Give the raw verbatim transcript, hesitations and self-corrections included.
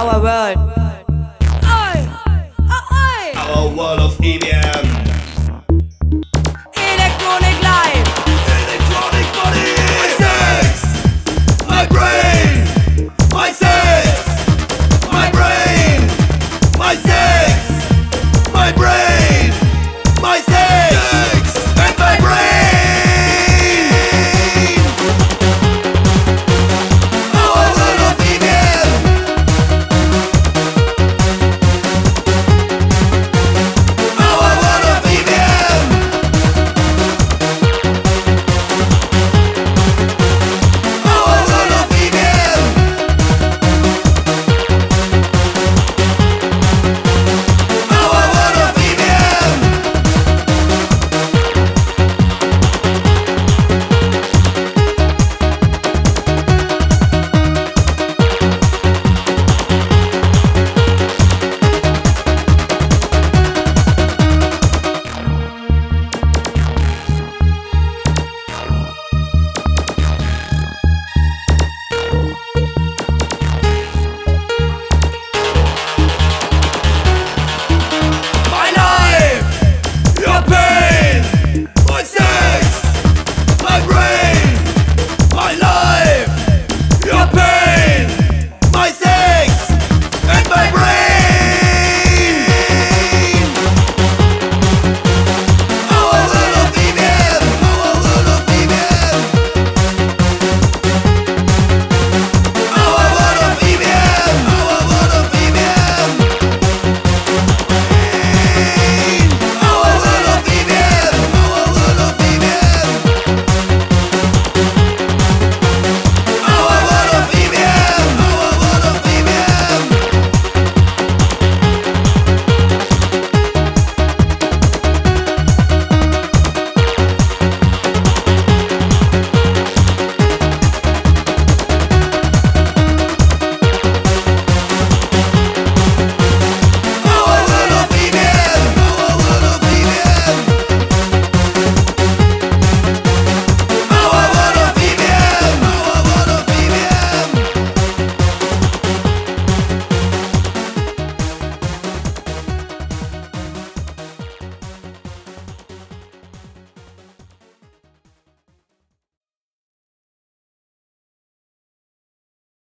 our world. Oi, oi, Our world of E B M. electronic life. Electronic body. My sex, my brain, my sex, my brain, my sex, my brain, my sex, and my brain. Our world of E B M. Our world of E B M. Our world of E B M. Our world of E B M. My life, your pain, my sex, my brain.